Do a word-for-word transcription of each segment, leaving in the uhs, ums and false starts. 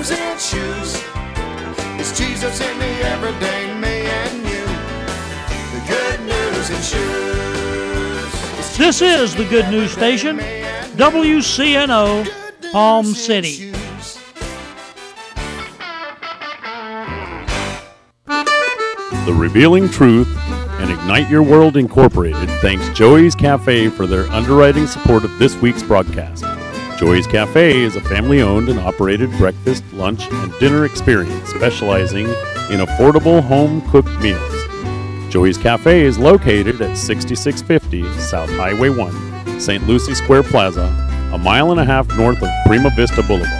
news in shoes. It's Jesus in the everyday me and you. The good news in shoes. This is the Good News Station, W C N O, Palm City. The Revealing Truth and Ignite Your World Incorporated thanks Joey's Cafe for their underwriting support of this week's broadcast. Joey's Cafe is a family-owned and operated breakfast, lunch, and dinner experience specializing in affordable home-cooked meals. Joey's Cafe is located at sixty-six fifty South Highway one, Saint Lucie Square Plaza, a mile and a half north of Prima Vista Boulevard.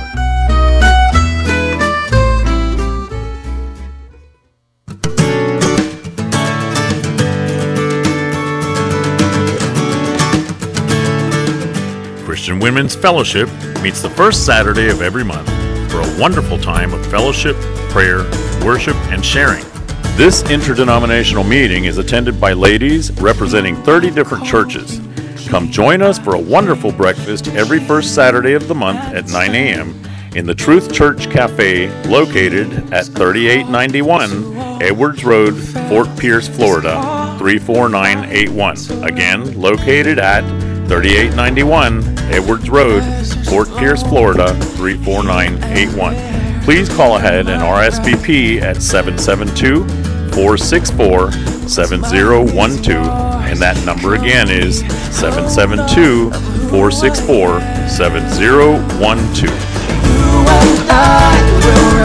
Christian Women's Fellowship meets the first Saturday of every month for a wonderful time of fellowship, prayer, worship, and sharing. This interdenominational meeting is attended by ladies representing thirty different churches. Come join us for a wonderful breakfast every first Saturday of the month at nine a.m. in the Truth Church Cafe located at thirty-eight ninety-one Edwards Road, Fort Pierce, Florida, three four nine eight one. Again, located at thirty-eight ninety-one Edwards Road, Fort Pierce, Florida, three four nine eight one. Please call ahead and R S V P at seven seven two, four six four, seven zero one two, and that number again is seven seven two, four six four, seven zero one two. You and I will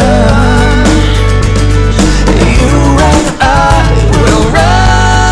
run. You and I will run.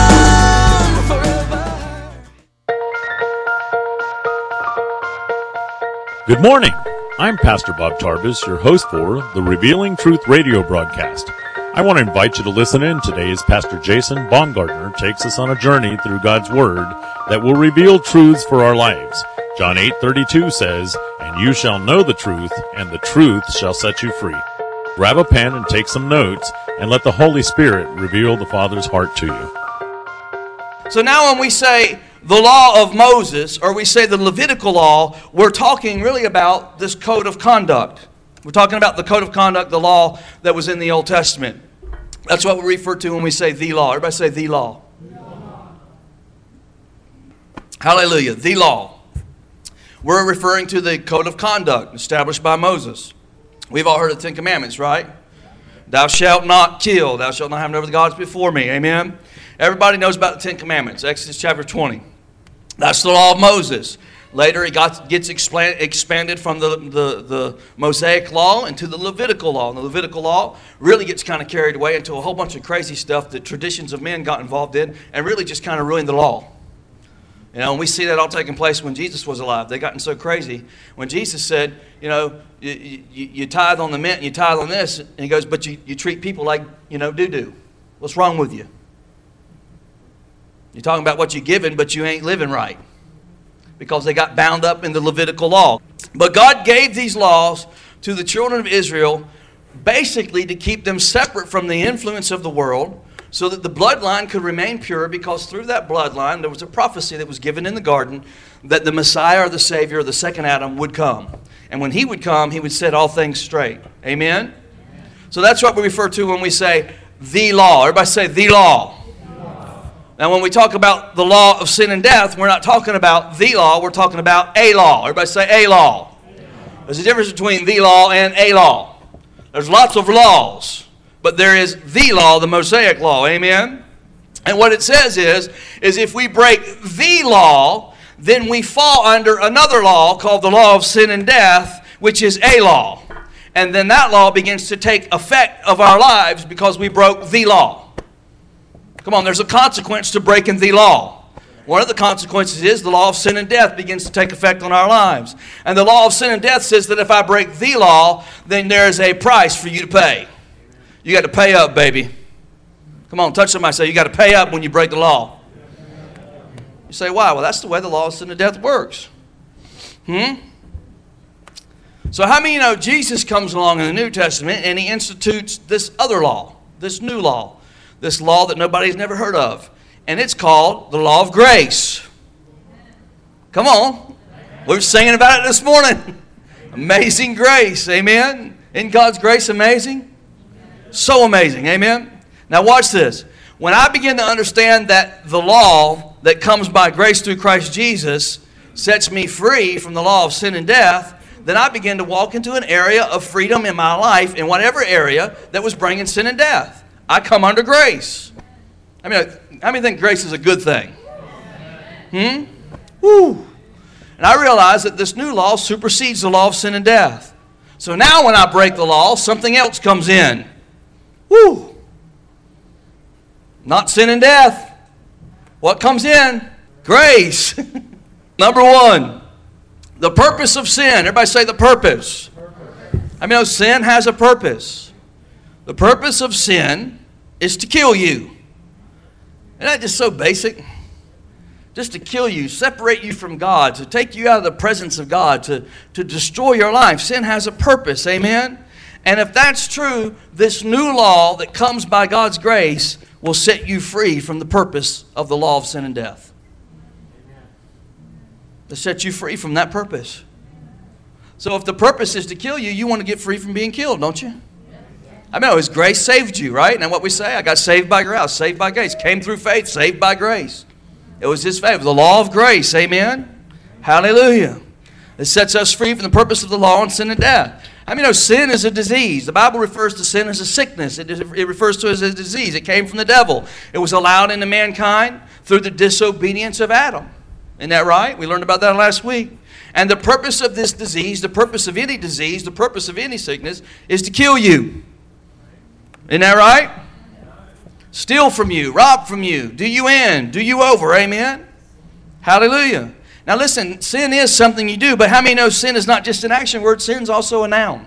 Good morning. I'm Pastor Bob Tarbus, your host for the Revealing Truth radio broadcast. I want to invite you to listen in today as Pastor Jason Baumgartner takes us on a journey through God's Word that will reveal truths for our lives. John eight thirty-two says, "And you shall know the truth, and the truth shall set you free." Grab a pen and take some notes, and let the Holy Spirit reveal the Father's heart to you. So now when we say the law of Moses, or we say the Levitical law, we're talking really about this code of conduct. We're talking about the code of conduct, the law that was in the Old Testament. That's what we refer to when we say the law. Everybody say the law. The law. Hallelujah, the law. We're referring to the code of conduct established by Moses. We've all heard of the Ten Commandments, right? Thou shalt not kill. Thou shalt not have no other gods before me. Amen. Everybody knows about the Ten Commandments, Exodus chapter twenty. That's the law of Moses. Later it got, gets expand, expanded from the, the, the Mosaic law into the Levitical law. And the Levitical law really gets kind of carried away into a whole bunch of crazy stuff that traditions of men got involved in and really just kind of ruined the law. You know, and we see that all taking place when Jesus was alive. They gotten so crazy. When Jesus said, you know, you, you, you tithe on the mint and you tithe on this, and he goes, but you, you treat people like, you know, doo-doo. What's wrong with you? You're talking about what you're giving, but you ain't living right. Because they got bound up in the Levitical law. But God gave these laws to the children of Israel basically to keep them separate from the influence of the world so that the bloodline could remain pure, because through that bloodline there was a prophecy that was given in the garden that the Messiah or the Savior or the second Adam would come. And when he would come, he would set all things straight. Amen? Amen. So that's what we refer to when we say the law. Everybody say the law. Now, when we talk about the law of sin and death, we're not talking about the law, we're talking about a law. Everybody say a law. There's a difference between the law and a law. There's lots of laws, but there is the law, the Mosaic law. Amen? And what it says is, is if we break the law, then we fall under another law called the law of sin and death, which is a law. And then that law begins to take effect of our lives because we broke the law. Come on, there's a consequence to breaking the law. One of the consequences is the law of sin and death begins to take effect on our lives. And the law of sin and death says that if I break the law, then there's a price for you to pay. You got to pay up, baby. Come on, touch somebody and say, you got to pay up when you break the law. You say, why? Well, that's the way the law of sin and death works. Hmm? So how many of you know Jesus comes along in the New Testament and he institutes this other law, this new law? This law that nobody's never heard of. And it's called the law of grace. Come on. We were singing about it this morning. Amazing grace. Amen. Isn't God's grace amazing? So amazing. Amen? Now watch this. When I begin to understand that the law that comes by grace through Christ Jesus sets me free from the law of sin and death, then I begin to walk into an area of freedom in my life, in whatever area that was bringing sin and death. I come under grace. I mean, how many think grace is a good thing? Hmm? Woo! And I realize that this new law supersedes the law of sin and death. So now when I break the law, something else comes in. Woo! Not sin and death. What comes in? Grace. Number one, the purpose of sin. Everybody say the purpose. I mean, sin has a purpose. The purpose of sin is to kill you. Isn't that just so basic? Just to kill you, separate you from God, to take you out of the presence of God, to, to destroy your life. Sin has a purpose, amen? And if that's true, this new law that comes by God's grace will set you free from the purpose of the law of sin and death. To set you free from that purpose. So if the purpose is to kill you, you want to get free from being killed, don't you? I mean, His grace saved you, right? Now what we say, I got saved by grace, saved by grace, came through faith, saved by grace. It was His favor, the law of grace, amen? Hallelujah. It sets us free from the purpose of the law and sin and death. I mean, no, sin is a disease. The Bible refers to sin as a sickness. It, it refers to it as a disease. It came from the devil. It was allowed into mankind through the disobedience of Adam. Isn't that right? We learned about that last week. And the purpose of this disease, the purpose of any disease, the purpose of any sickness is to kill you. Isn't that right? Steal from you, rob from you, do you in, do you over, amen? Hallelujah. Now listen, sin is something you do, but how many know sin is not just an action word, sin's also a noun?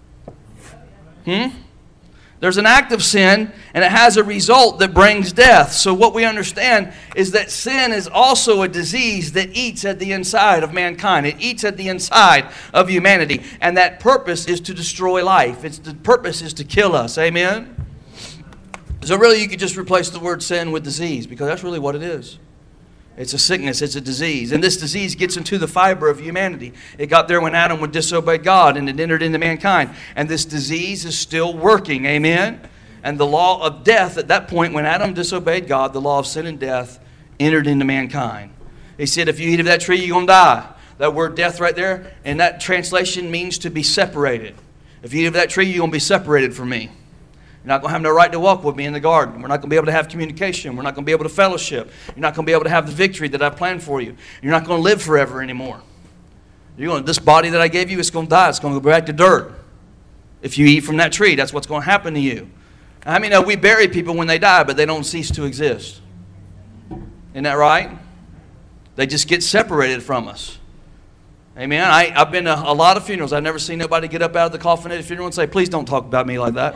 Hmm? There's an act of sin, and it has a result that brings death. So what we understand is that sin is also a disease that eats at the inside of mankind. It eats at the inside of humanity. And that purpose is to destroy life. It's the purpose is to kill us. Amen? So really you could just replace the word sin with disease, because that's really what it is. It's a sickness, it's a disease. And this disease gets into the fiber of humanity. It got there when Adam would disobey God, and it entered into mankind. And this disease is still working, amen? And the law of death, at that point when Adam disobeyed God, the law of sin and death entered into mankind. He said, if you eat of that tree, you're going to die. That word death right there, and that translation means to be separated. If you eat of that tree, you're going to be separated from me. You're not going to have no right to walk with me in the garden. We're not going to be able to have communication. We're not going to be able to fellowship. You're not going to be able to have the victory that I've planned for you. You're not going to live forever anymore. You're going to, this body that I gave you, it's going to die. It's going to go back to dirt. If you eat from that tree, that's what's going to happen to you. I mean, we bury people when they die, but they don't cease to exist. Isn't that right? They just get separated from us. Amen. I, I've been to a lot of funerals. I've never seen nobody get up out of the coffin at a funeral and say, please don't talk about me like that.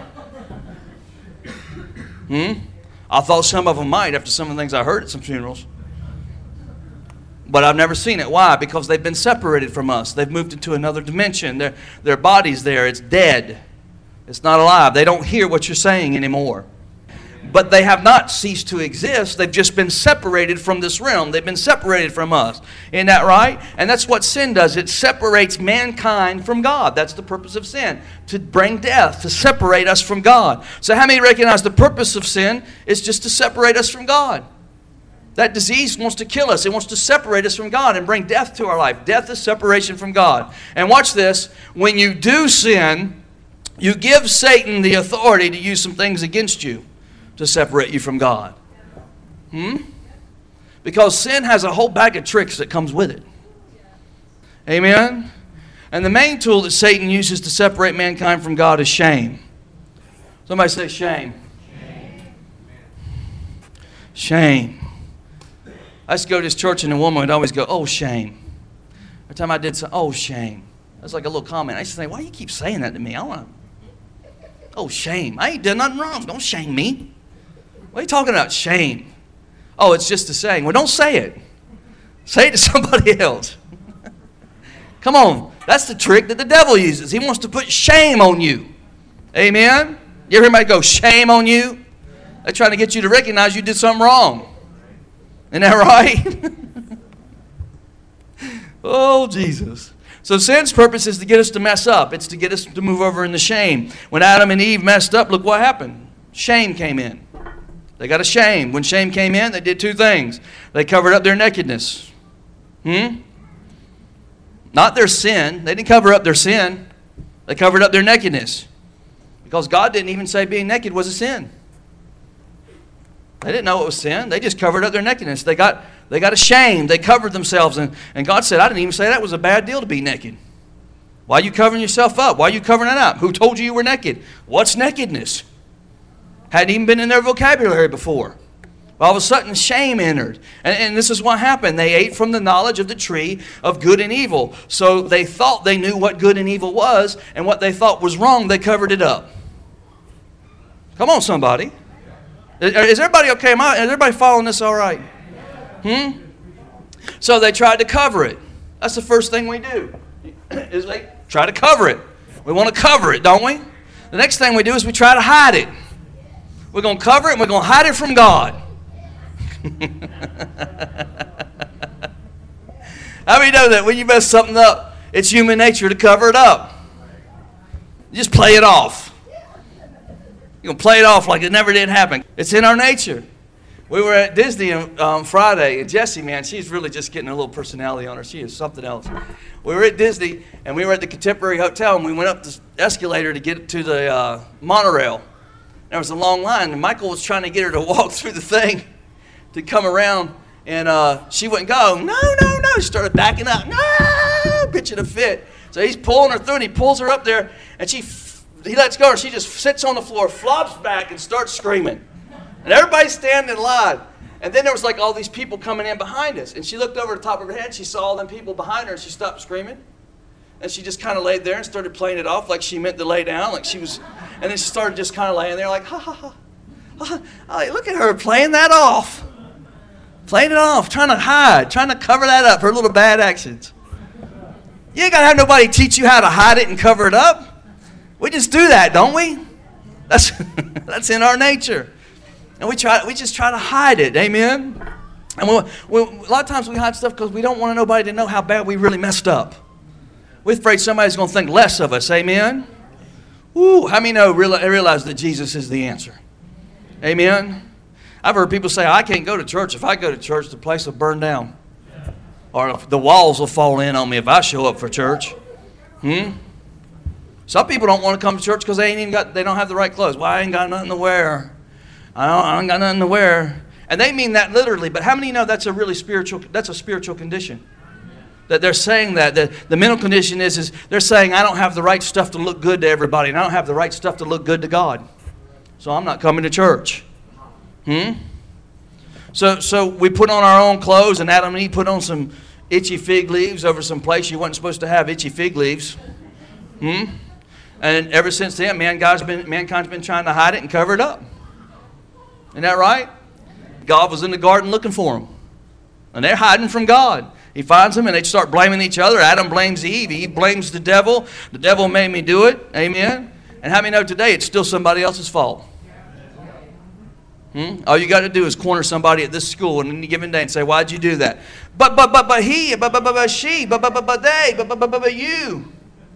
Hmm? I thought some of them might after some of the things I heard at some funerals. But I've never seen it. Why? Because they've been separated from us. They've moved into another dimension. Their, their body's there. It's dead. It's not alive. They don't hear what you're saying anymore. But they have not ceased to exist. They've just been separated from this realm. They've been separated from us. Isn't that right? And that's what sin does. It separates mankind from God. That's the purpose of sin. To bring death, to separate us from God. So how many recognize the purpose of sin is just to separate us from God? That disease wants to kill us. It wants to separate us from God and bring death to our life. Death is separation from God. And watch this. When you do sin, you give Satan the authority to use some things against you to separate you from God. Hmm? Because sin has a whole bag of tricks that comes with it. Amen? And the main tool that Satan uses to separate mankind from God is shame. Somebody say shame. Shame. Shame. I used to go to this church and a woman would always go, oh, shame. Every time I did something, oh, shame. That's like a little comment. I used to say, why do you keep saying that to me? I want to. Oh, shame. I ain't done nothing wrong. Don't shame me. What are you talking about? Shame. Oh, it's just a saying. Well, don't say it. Say it to somebody else. Come on. That's the trick that the devil uses. He wants to put shame on you. Amen? You ever hear anybody go, shame on you? They're trying to get you to recognize you did something wrong. Isn't that right? Oh, Jesus. So sin's purpose is to get us to mess up. It's to get us to move over into shame. When Adam and Eve messed up, look what happened. Shame came in. They got ashamed. When shame came in, they did two things. They covered up their nakedness. Hmm? Not their sin. They didn't cover up their sin. They covered up their nakedness. Because God didn't even say being naked was a sin. They didn't know it was sin. They just covered up their nakedness. They got, they got ashamed. They covered themselves. And, and God said, I didn't even say that was a bad deal to be naked. Why are you covering yourself up? Why are you covering it up? Who told you you were naked? What's nakedness? Hadn't even been in their vocabulary before. All of a sudden, shame entered. And, and this is what happened. They ate from the knowledge of the tree of good and evil. So they thought they knew what good and evil was, and what they thought was wrong, they covered it up. Come on, somebody. Is everybody okay? Am I, is everybody following this all right? Hmm? So they tried to cover it. That's the first thing we do, is they try to cover it. We want to cover it, don't we? The next thing we do is we try to hide it. We're going to cover it and we're going to hide it from God. How many know that when you mess something up, it's human nature to cover it up? You just play it off. You're going to play it off like it never did happen. It's in our nature. We were at Disney on um, Friday, and Jessie, man, she's really just getting a little personality on her. She is something else. We were at Disney, and we were at the Contemporary Hotel, and we went up the escalator to get to the uh, monorail. There was a long line, and Michael was trying to get her to walk through the thing to come around, and uh, she wouldn't go. No, no, no. She started backing up. No, pitching a fit. So he's pulling her through, and he pulls her up there, and she he lets go, and she just sits on the floor, flops back, and starts screaming. And everybody's standing in line. And then there was like all these people coming in behind us, and she looked over the top of her head. She saw all them people behind her, and she stopped screaming. And she just kind of laid there and started playing it off like she meant to lay down, like she was. And then she started just kind of laying there like, ha, ha, ha. ha, ha. Look at her playing that off. Playing it off, trying to hide, trying to cover that up, her little bad actions. You ain't got to have nobody teach you how to hide it and cover it up. We just do that, don't we? That's, that's in our nature. And we try, we just try to hide it, amen? And we, we, a lot of times we hide stuff because we don't want nobody to know how bad we really messed up. We're afraid somebody's going to think less of us, amen? Ooh, how many know, realize that Jesus is the answer? Amen? I've heard people say, I can't go to church. If I go to church, the place will burn down. Or the walls will fall in on me if I show up for church. Hmm? Some people don't want to come to church because they ain't even got, they don't have the right clothes. Well, I ain't got nothing to wear. I don't, I ain't got nothing to wear. And they mean that literally, but how many know that's a really spiritual, that's a spiritual condition? That they're saying that. The, the mental condition is, is they're saying, I don't have the right stuff to look good to everybody, and I don't have the right stuff to look good to God. So I'm not coming to church. Hmm? So, so we put on our own clothes, and Adam and Eve put on some itchy fig leaves over some place you wasn't supposed to have itchy fig leaves. Hmm? And ever since then, mankind's been, mankind's been trying to hide it and cover it up. Isn't that right? God was in the garden looking for them. And they're hiding from God. He finds them and they start blaming each other. Adam blames Eve. Eve blames the devil. The devil made me do it. Amen. And how many know today it's still somebody else's fault? Hmm? All you got to do is corner somebody at this school on any given day and say, why'd you do that? But, but, but, but he, but, but, but, but she, but, but, but, but they, but, but, but, but, but you.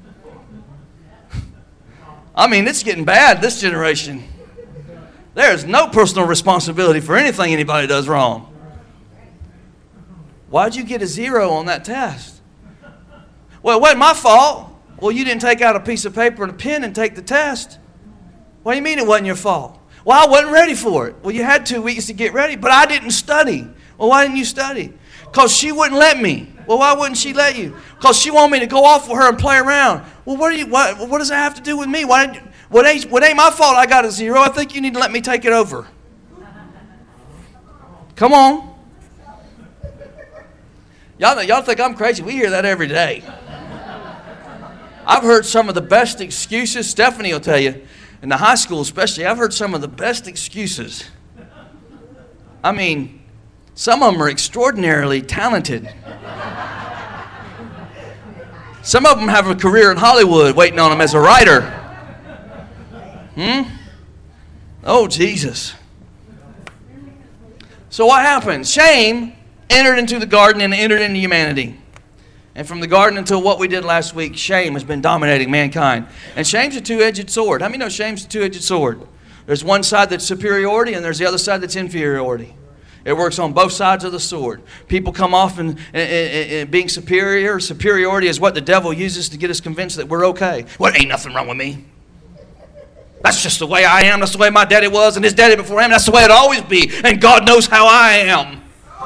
I mean, it's getting bad this generation. There is no personal responsibility for anything anybody does wrong. Why'd you get a zero on that test? Well, it wasn't my fault. Well, you didn't take out a piece of paper and a pen and take the test. What do you mean it wasn't your fault? Well, I wasn't ready for it. Well, you had two weeks to get ready, but I didn't study. Well, why didn't you study? Because she wouldn't let me. Well, why wouldn't she let you? Because she wanted me to go off with her and play around. Well, what, do you, what, what does that have to do with me? Why did, what, ain't, what ain't my fault I got a zero? I think you need to let me take it over. Come on. Y'all, y'all think I'm crazy. We hear that every day. I've heard some of the best excuses. Stephanie will tell you, in the high school especially, I've heard some of the best excuses. I mean, some of them are extraordinarily talented. Some of them have a career in Hollywood waiting on them as a writer. Hmm? Oh, Jesus. So what happened? Shame entered into the garden and entered into humanity. And from the garden until what we did last week, shame has been dominating mankind. And shame's a two-edged sword. How many know shame's a two-edged sword? There's one side that's superiority, and there's the other side that's inferiority. It works on both sides of the sword. People come off and, and, and, and being superior. Superiority is what the devil uses to get us convinced that we're okay. Well, ain't nothing wrong with me. That's just the way I am. That's the way my daddy was and his daddy before him. That's the way it'll always be. And God knows how I am.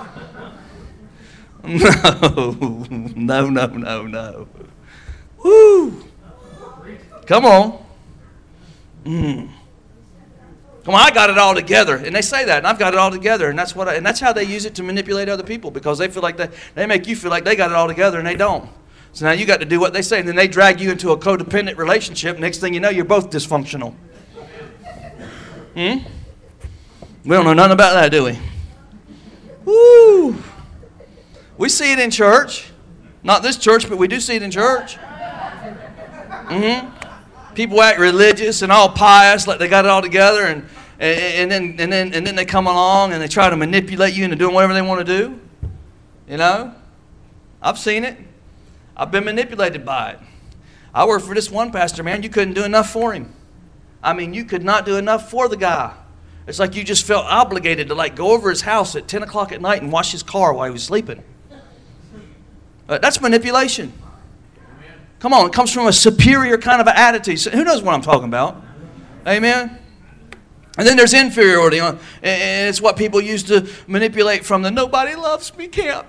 No, no, no, no, no. Woo. Come on. Mm. Come on, I got it all together. And they say that, and I've got it all together. And that's what I, and that's how they use it to manipulate other people, because they feel like they, they make you feel like they got it all together, and they don't. So now you got to do what they say, and then they drag you into a codependent relationship. Next thing you know, you're both dysfunctional. Hmm? We don't know nothing about that, do we? Woo! We see it in church. Not this church, but we do see it in church. Mm-hmm. People act religious and all pious, like they got it all together, and, and, and, then, and, then, and then they come along and they try to manipulate you into doing whatever they want to do. You know? I've seen it. I've been manipulated by it. I worked for this one pastor, man. You couldn't do enough for him. I mean, you could not do enough for the guy. It's like you just felt obligated to like go over his house at ten o'clock at night and wash his car while he was sleeping. Uh, that's manipulation. Come on, it comes from a superior kind of attitude. So who knows what I'm talking about? Amen? And then there's inferiority. And it's what people use to manipulate from the nobody loves me camp.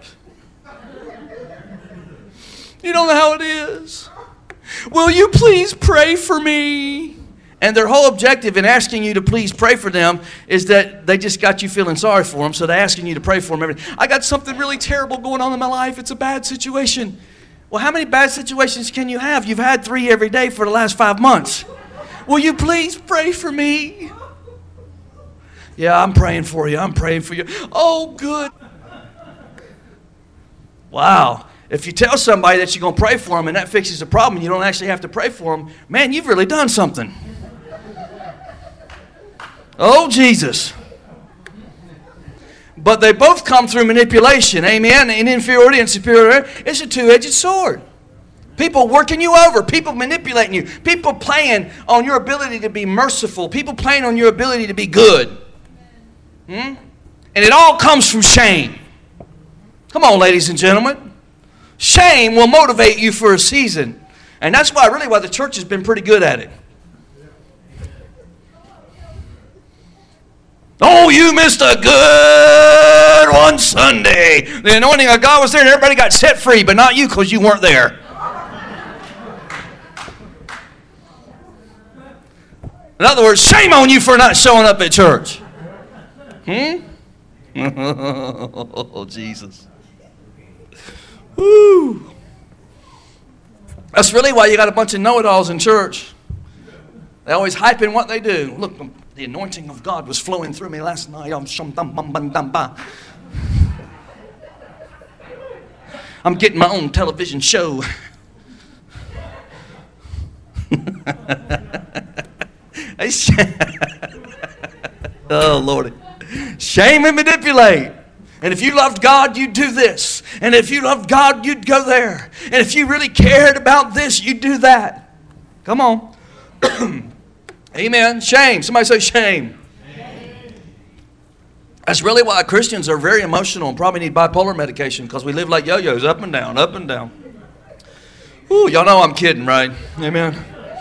You don't know how it is. Will you please pray for me? And their whole objective in asking you to please pray for them is that they just got you feeling sorry for them, so they're asking you to pray for them. I got something really terrible going on in my life. It's a bad situation. Well, how many bad situations can you have? You've had three every day for the last five months. Will you please pray for me? Yeah, I'm praying for you. I'm praying for you. Oh, good. Wow. If you tell somebody that you're going to pray for them and that fixes the problem and you don't actually have to pray for them, man, you've really done something. Oh, Jesus. But they both come through manipulation, amen, and inferiority and superiority. It's a two-edged sword. People working you over, people manipulating you, people playing on your ability to be merciful, people playing on your ability to be good. Hmm? And it all comes from shame. Come on, ladies and gentlemen. Shame will motivate you for a season. And that's why, really, why the church has been pretty good at it. Oh, you missed a good one Sunday. The anointing of God was there and everybody got set free, but not you because you weren't there. In other words, shame on you for not showing up at church. Hmm? Oh, Jesus. Woo. That's really why you got a bunch of know-it-alls in church. They always hyping what they do. Look, the anointing of God was flowing through me last night. I'm getting my own television show. Oh, Lord. Shame and manipulate. And if you loved God, you'd do this. And if you loved God, you'd go there. And if you really cared about this, you'd do that. Come on. Amen. Shame. Somebody say shame. Shame. That's really why Christians are very emotional and probably need bipolar medication, because we live like yo-yos, up and down, up and down. Ooh, y'all know I'm kidding, right? Amen.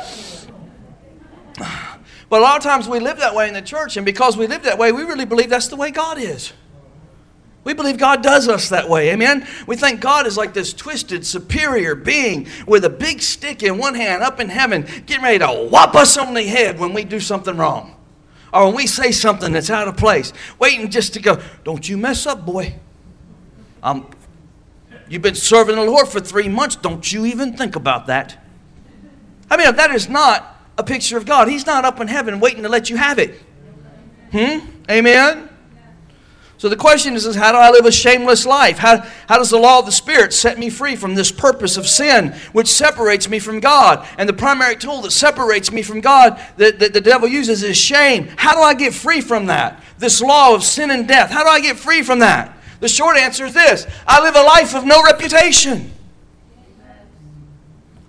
But a lot of times we live that way in the church, and because we live that way, we really believe that's the way God is. We believe God does us that way, amen? We think God is like this twisted, superior being with a big stick in one hand up in heaven, getting ready to whop us on the head when we do something wrong. Or when we say something that's out of place, waiting just to go, don't you mess up, boy. Um, you've been serving the Lord for three months. Don't you even think about that. I mean, that is not a picture of God. He's not up in heaven waiting to let you have it. Hmm? Amen? So the question is, is how do I live a shameless life? How, how does the law of the Spirit set me free from this purpose of sin, which separates me from God? And the primary tool that separates me from God that, that the devil uses is shame. How do I get free from that? This law of sin and death. How do I get free from that? The short answer is this: I live a life of no reputation.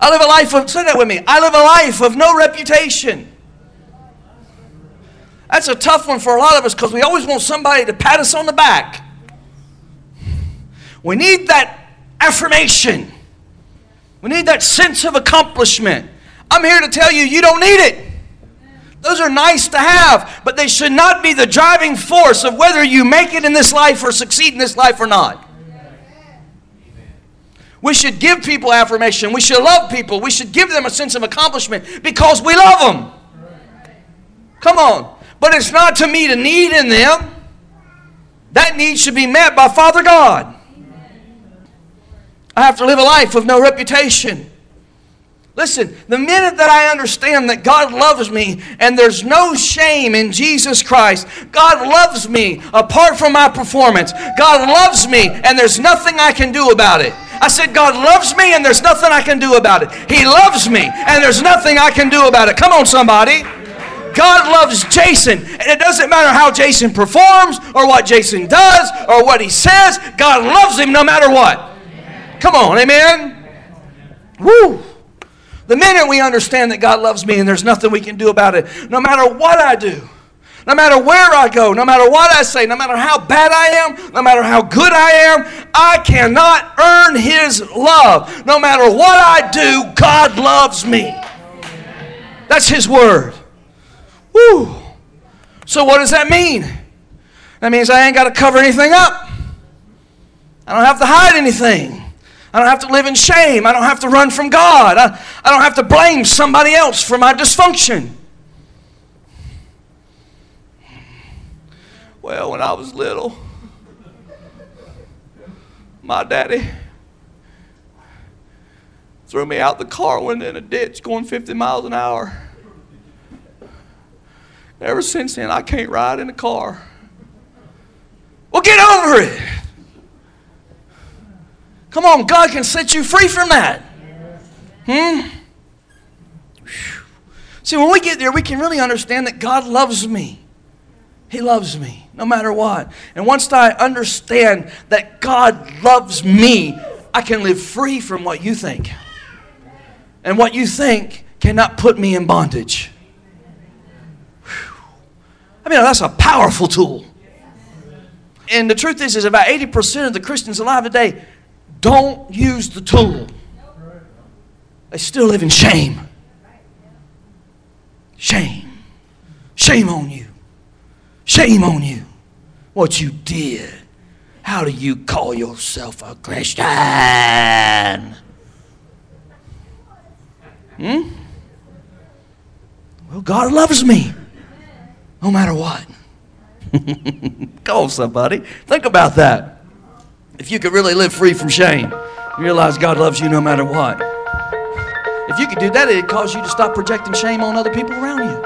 I live a life of, say that with me, I live a life of no reputation. That's a tough one for a lot of us because we always want somebody to pat us on the back. We need that affirmation. We need that sense of accomplishment. I'm here to tell you, you don't need it. Those are nice to have, but they should not be the driving force of whether you make it in this life or succeed in this life or not. We should give people affirmation. We should love people. We should give them a sense of accomplishment because we love them. Come on. But it's not to meet a need in them. That need should be met by Father God. I have to live a life of no reputation. Listen, the minute that I understand that God loves me and there's no shame in Jesus Christ, God loves me apart from my performance. God loves me and there's nothing I can do about it. I said, God loves me and there's nothing I can do about it. He loves me and there's nothing I can do about it. Come on, somebody. God loves Jason, and it doesn't matter how Jason performs or what Jason does or what he says. God loves him no matter what. Come on, amen? Woo! The minute we understand that God loves me and there's nothing we can do about it, no matter what I do, no matter where I go, no matter what I say, no matter how bad I am, no matter how good I am, I cannot earn His love. No matter what I do, God loves me. That's His word. Woo! So what does that mean? That means I ain't got to cover anything up. I don't have to hide anything. I don't have to live in shame. I don't have to run from God. I, I don't have to blame somebody else for my dysfunction. Well, when I was little, my daddy threw me out the car window in a ditch going fifty miles an hour. Ever since then, I can't ride in a car. Well, get over it. Come on, God can set you free from that. Hmm? See, when we get there, we can really understand that God loves me. He loves me, no matter what. And once I understand that God loves me, I can live free from what you think. And what you think cannot put me in bondage. I mean, that's a powerful tool. And the truth is, is about eighty percent of the Christians alive today don't use the tool. They still live in shame. Shame. Shame on you. Shame on you. What you did. How do you call yourself a Christian? Hmm? Well, God loves me. No matter what. Come on, somebody. Think about that. If you could really live free from shame, you realize God loves you no matter what. If you could do that, it'd cause you to stop projecting shame on other people around you.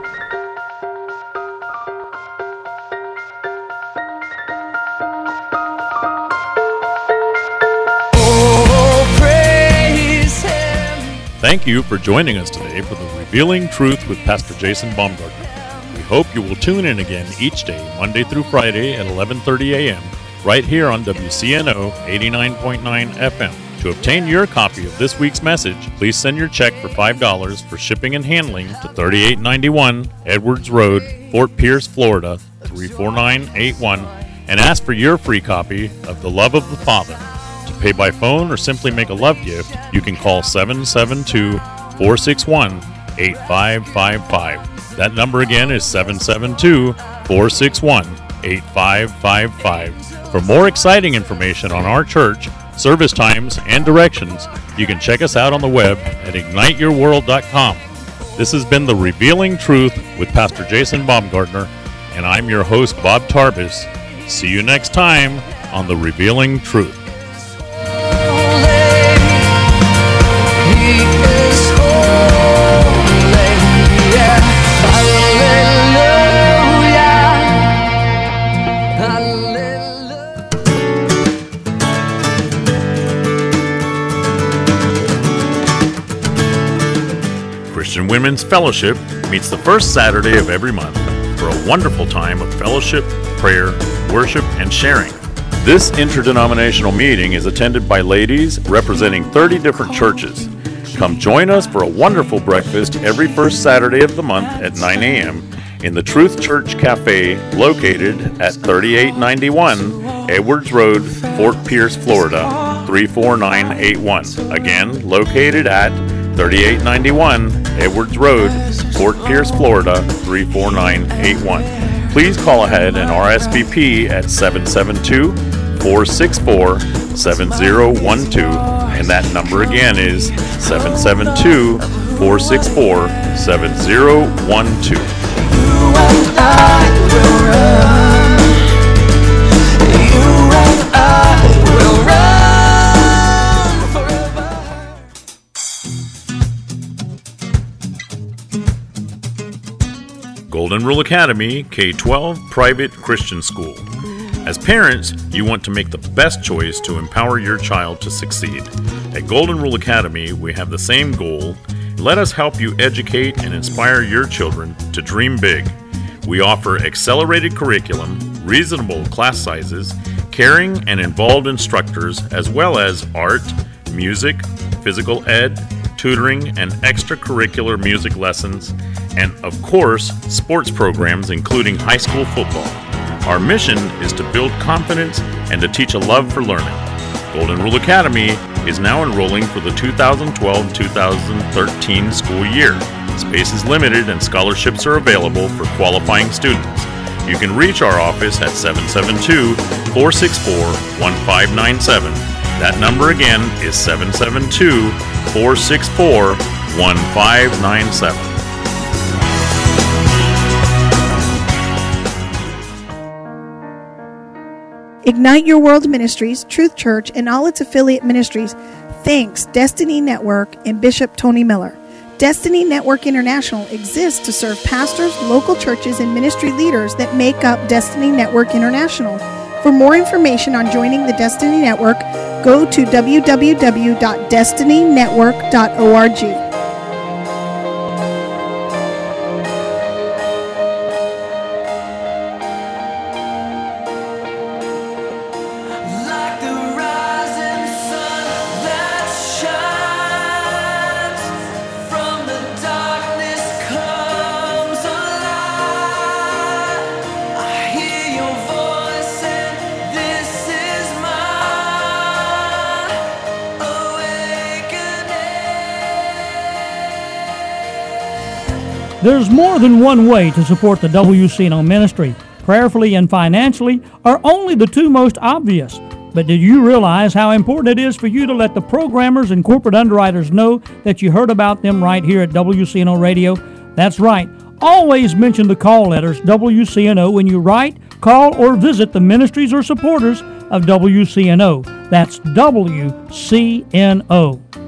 Oh, praise Him. Thank you for joining us today for the Revealing Truth with Pastor Jason Baumgartner. We hope you will tune in again each day, Monday through Friday at eleven thirty a.m., right here on W C N O eighty-nine point nine F M. To obtain your copy of this week's message, please send your check for five dollars for shipping and handling to thirty-eight ninety-one Edwards Road, Fort Pierce, Florida, three four nine eight one, and ask for your free copy of The Love of the Father. To pay by phone or simply make a love gift, you can call seven seven two, four six one, eight five five five. That number again is seven seven two, four six one, eight five five five. For more exciting information on our church, service times, and directions, you can check us out on the web at ignite your world dot com. This has been The Revealing Truth with Pastor Jason Baumgartner, and I'm your host, Bob Tarbis. See you next time on The Revealing Truth. Christian Women's Fellowship meets the first Saturday of every month for a wonderful time of fellowship, prayer, worship, and sharing. This interdenominational meeting is attended by ladies representing thirty different churches. Come join us for a wonderful breakfast every first Saturday of the month at nine a.m. in the Truth Church Cafe located at thirty-eight ninety-one Edwards Road, Fort Pierce, Florida, three four nine eight one. Again, located at thirty-eight ninety-one Edwards Road, Fort Pierce, Florida, three four nine eight one. Please call ahead and R S V P at seven seven two, four six four, seven zero one two, and that number again is seven seven two, four six four, seven zero one two. You and I will run. You and I will run forever. Golden Rule Academy K twelve Private Christian School. As parents, you want to make the best choice to empower your child to succeed. At Golden Rule Academy, we have the same goal. Let us help you educate and inspire your children to dream big. We offer accelerated curriculum, reasonable class sizes, caring and involved instructors, as well as art, music, physical ed, tutoring, and extracurricular music lessons, and of course, sports programs including high school football. Our mission is to build confidence and to teach a love for learning. Golden Rule Academy is now enrolling for the two thousand twelve two thousand thirteen school year. Space is limited and scholarships are available for qualifying students. You can reach our office at seven seven two, four six four, one five nine seven. That number again is seven seven two, four six four, one five nine seven. Ignite Your World Ministries, Truth Church, and all its affiliate ministries thanks Destiny Network and Bishop Tony Miller. Destiny Network International exists to serve pastors, local churches, and ministry leaders that make up Destiny Network International. For more information on joining the Destiny Network, go to w w w dot destiny network dot org. There's more than one way to support the W C N O ministry. Prayerfully and financially are only the two most obvious. But did you realize how important it is for you to let the programmers and corporate underwriters know that you heard about them right here at W C N O Radio? That's right. Always mention the call letters W C N O when you write, call, or visit the ministries or supporters of W C N O. That's W C N O.